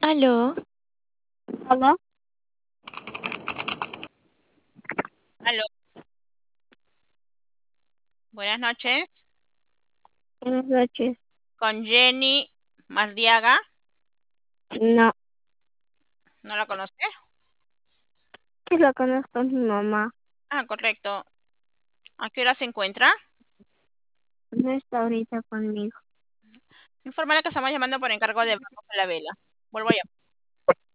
Aló, Hola, Aló, buenas noches. buenas noches. Con Jenny Mardiaga. No, ¿No la conoce? que la conozco mi mamá. Ah, correcto. ¿A qué hora se encuentra? No está ahorita conmigo. Informarle que estamos llamando por encargo de Vamos a la Vela. Vuelvo a llamar.